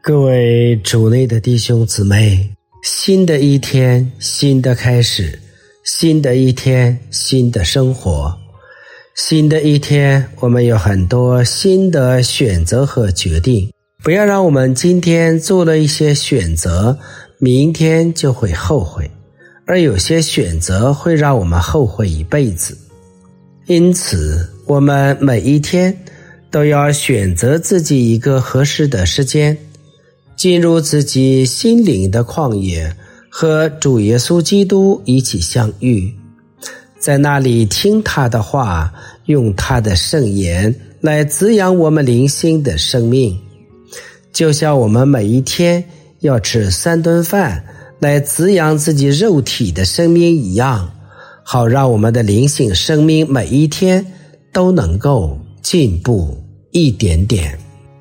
各位主内的弟兄姊妹，新的一天，新的开始，新的一天，新的生活。新的一天，我们有很多新的选择和决定。不要让我们今天做了一些选择，明天就会后悔，而有些选择会让我们后悔一辈子。因此，我们每一天都要选择自己一个合适的时间，进入自己心灵的旷野，和主耶稣基督一起相遇，在那里听他的话，用他的圣言来滋养我们灵性的生命。就像我们每一天要吃3顿饭来滋养自己肉体的生命一样，好让我们的灵性生命每一天都能够进步一点点。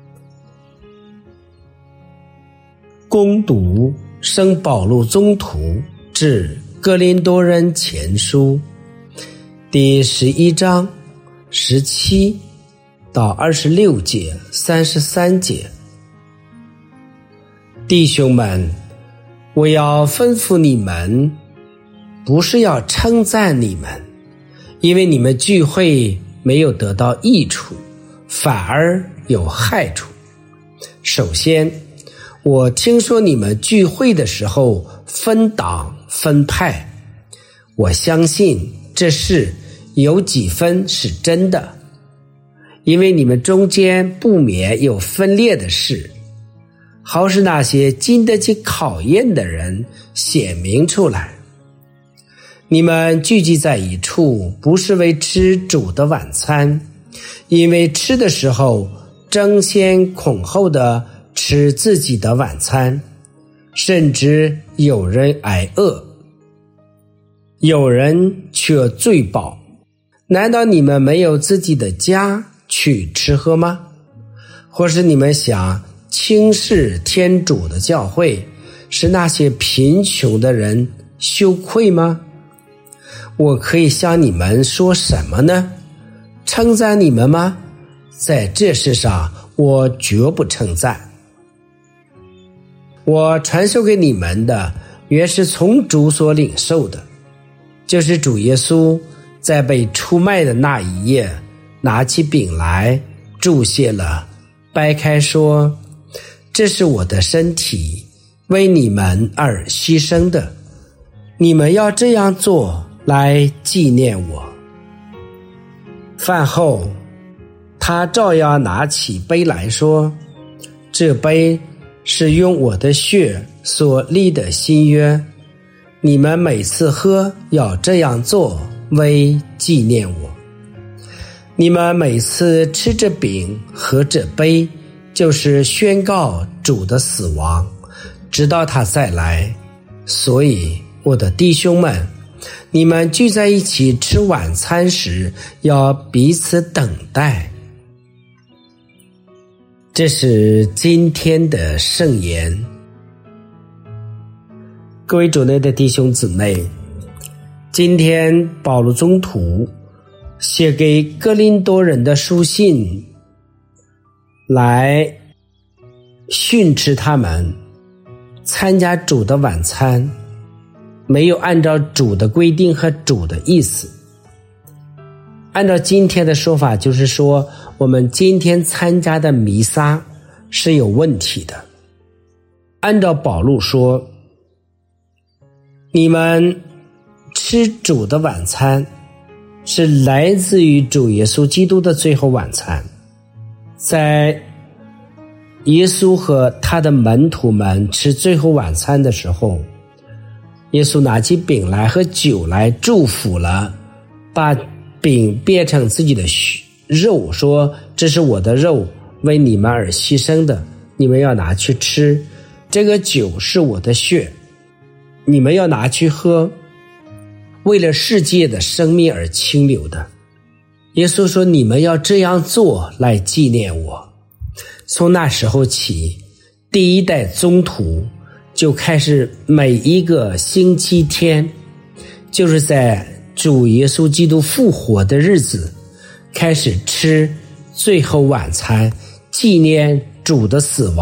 攻读圣保禄宗徒致哥林多人前书第11章17到26节、33节。弟兄们，我要吩咐你们，不是要称赞你们，因为你们聚会没有得到益处，反而有害处。首先，我听说你们聚会的时候分党分派，我相信这事有几分是真的，因为你们中间不免有分裂的事，好使那些经得起考验的人显明出来。你们聚集在一处，不是为吃主的晚餐，因为吃的时候争先恐后的吃自己的晚餐，甚至有人挨饿，有人却醉饱。难道你们没有自己的家去吃喝吗？或是你们想轻视天主的教会，使那些贫穷的人羞愧吗？我可以向你们说什么呢？称赞你们吗？在这事上我绝不称赞。我传授给你们的原是从主所领受的，就是主耶稣在被出卖的那一夜，拿起饼来，祝谢了，掰开说，这是我的身体，为你们而牺牲的，你们要这样做来纪念我。饭后，他照样拿起杯来说，这杯是用我的血所立的新约，你们每次喝要这样做，为纪念我。你们每次吃这饼喝这杯，就是宣告主的死亡，直到他再来。所以我的弟兄们，你们聚在一起吃晚餐时，要彼此等待。这是今天的圣言。各位主内的弟兄姊妹，今天保禄宗徒写给哥林多人的书信，来训斥他们参加主的晚餐没有按照主的规定和主的意思。按照今天的说法，就是说我们今天参加的弥撒是有问题的。按照保禄说，你们吃主的晚餐是来自于主耶稣基督的最后晚餐。在耶稣和他的门徒们吃最后晚餐的时候，耶稣拿起饼来和酒来祝福了，把饼变成自己的肉，说这是我的肉，为你们而牺牲的，你们要拿去吃。这个酒是我的血，你们要拿去喝，为了世界的生命而倾流的。耶稣说，你们要这样做来纪念我。从那时候起，第一代宗徒就开始每一个星期天，就是在主耶稣基督复活的日子，开始吃最后晚餐，纪念主的死亡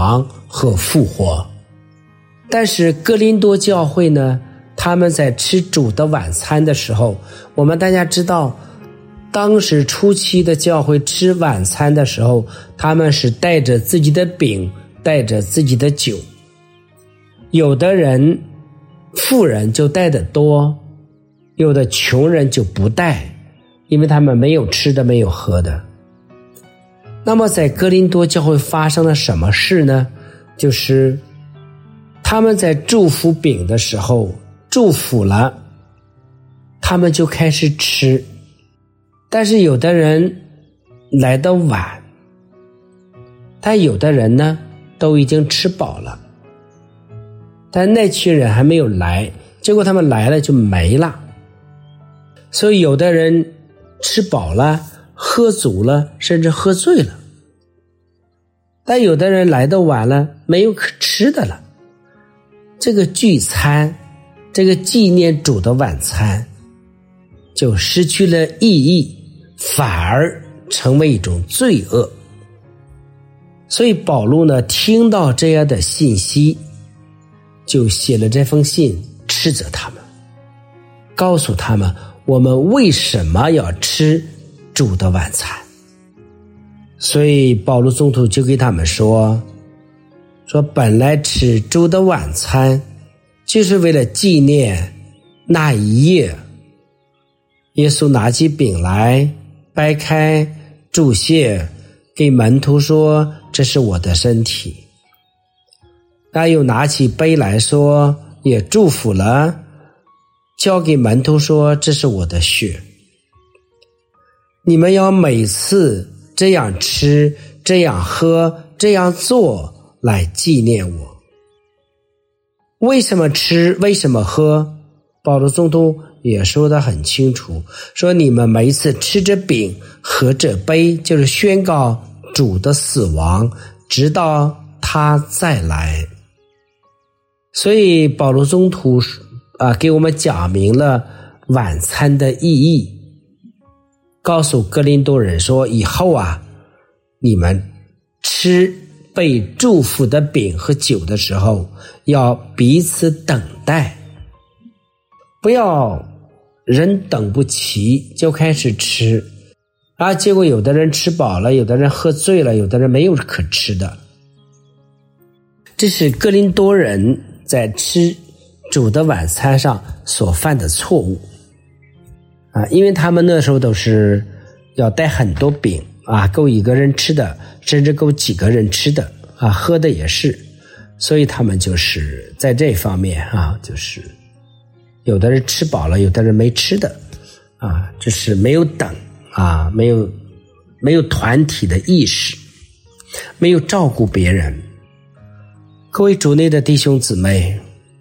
和复活。但是哥林多教会呢，他们在吃主的晚餐的时候，我们大家知道，当时初期的教会吃晚餐的时候，他们是带着自己的饼，带着自己的酒。有的人富人就带得多，有的穷人就不带，因为他们没有吃的，没有喝的。那么在哥林多教会发生了什么事呢？就是他们在祝福饼的时候祝福了，他们就开始吃。但是有的人来得晚，但有的人呢都已经吃饱了，但那群人还没有来，结果他们来了就没了。所以有的人吃饱了，喝足了，甚至喝醉了。但有的人来得晚了，没有可吃的了。这个聚餐，这个纪念主的晚餐就失去了意义，反而成为一种罪恶。所以保罗呢，听到这样的信息，就写了这封信斥责他们，告诉他们我们为什么要吃主的晚餐。所以保罗宗徒就给他们说本来吃主的晚餐就是为了纪念那一夜耶稣拿起饼来，掰开祝谢，给门徒说这是我的身体。他又拿起杯来说，也祝福了，交给门徒说这是我的血。你们要每次这样吃，这样喝，这样做来纪念我。为什么吃，为什么喝？保罗宗徒也说得很清楚，说你们每一次吃着饼，喝着杯，就是宣告主的死亡，直到他再来。所以保罗宗徒给我们讲明了晚餐的意义，告诉哥林多人说，以后你们吃被祝福的饼和酒的时候，要彼此等待，不要人等不齐就开始吃，结果有的人吃饱了，有的人喝醉了，有的人没有可吃的。这是哥林多人在吃主的晚餐上所犯的错误因为他们那时候都是要带很多饼够一个人吃的，甚至够几个人吃的喝的也是。所以他们就是在这方面就是有的人吃饱了，有的人没吃的这是没有等没有团体的意识，没有照顾别人。各位主内的弟兄姊妹，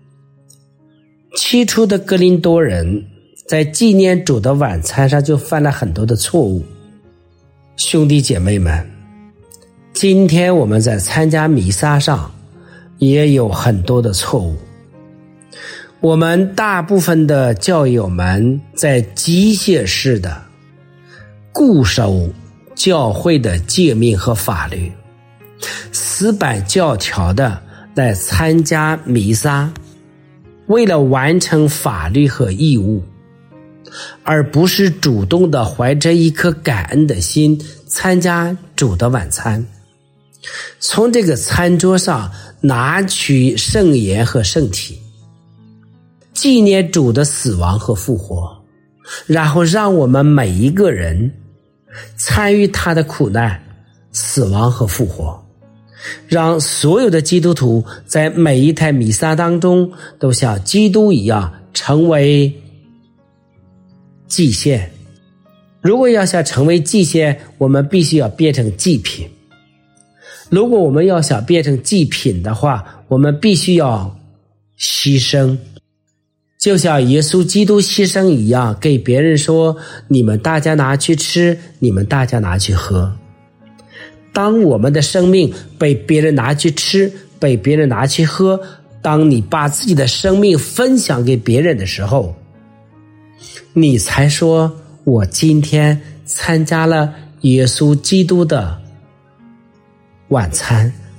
起初的哥林多人在纪念主的晚餐上就犯了很多的错误。兄弟姐妹们，今天我们在参加弥撒上也有很多的错误。我们大部分的教友们在机械式的固守教会的诫命和法律，死板教条的来参加弥撒，为了完成法律和义务，而不是主动的怀着一颗感恩的心参加主的晚餐，从这个餐桌上拿取圣言和圣体，纪念主的死亡和复活，然后让我们每一个人参与他的苦难、死亡和复活，让所有的基督徒在每一台弥撒当中都像基督一样成为祭献。如果要想成为祭献，我们必须要变成祭品。如果我们要想变成祭品的话，我们必须要牺牲，就像耶稣基督牺牲一样，给别人说，你们大家拿去吃，你们大家拿去喝。当我们的生命被别人拿去吃，被别人拿去喝，当你把自己的生命分享给别人的时候，你才说我今天参加了耶稣基督的晚餐，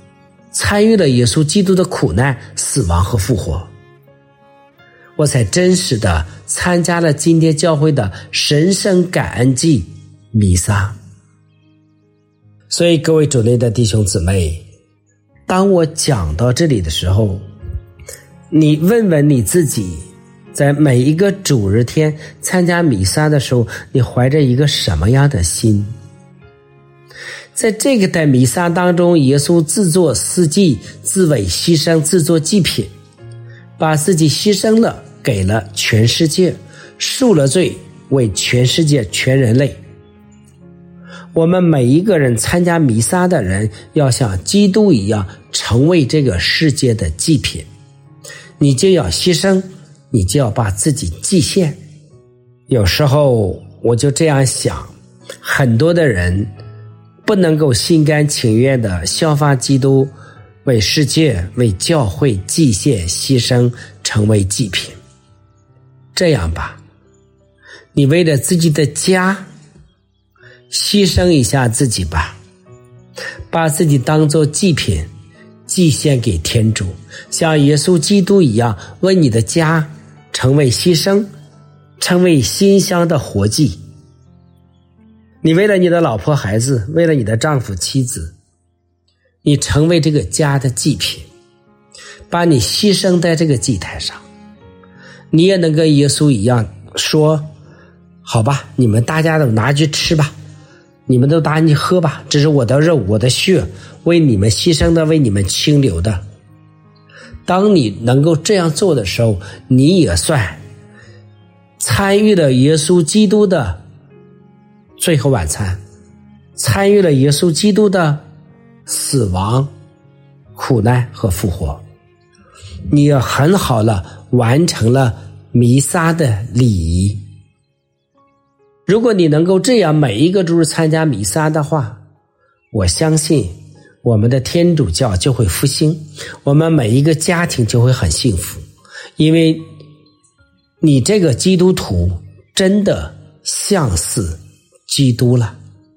参与了耶稣基督的苦难、死亡和复活，我才真实的参加了今天教会的神圣感恩祭弥撒。所以各位主内的弟兄姊妹，当我讲到这里的时候，你问问你自己，在每一个主日天参加弥撒的时候，你怀着一个什么样的心？在这个的弥撒当中，耶稣自作司祭，自委牺牲，自作祭品，把自己牺牲了，给了全世界，赎了罪，为全世界全人类。我们每一个人参加弥撒的人，要像基督一样成为这个世界的祭品，你就要牺牲，你就要把自己祭献。有时候我就这样想，很多的人不能够心甘情愿地效法基督，为世界、为教会祭献牺牲，成为祭品。这样吧，你为了自己的家牺牲一下自己吧，把自己当作祭品祭献给天主，像耶稣基督一样，为你的家成为牺牲，成为馨香的活祭。你为了你的老婆孩子，为了你的丈夫妻子，你成为这个家的祭品，把你牺牲在这个祭台上。你也能跟耶稣一样说，好吧，你们大家都拿去吃吧，你们都拿去喝吧，这是我的肉，我的血，为你们牺牲的，为你们清流的。当你能够这样做的时候，你也算参与了耶稣基督的最后晚餐，参与了耶稣基督的死亡、苦难和复活，你也很好了完成了弥撒的礼仪。如果你能够这样每一个主日参加弥撒的话，我相信我们的天主教就会复兴，我们每一个家庭就会很幸福，因为你这个基督徒真的像似基督了。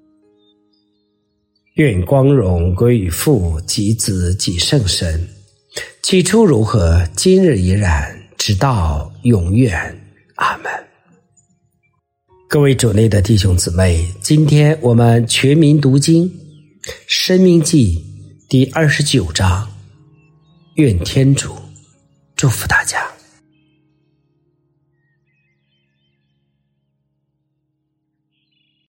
愿光荣归于父及子及圣神，起初如何，今日依然，直到永远。阿们。各位主内的弟兄姊妹，今天我们全民读经申命记第29章，愿天主祝福大家。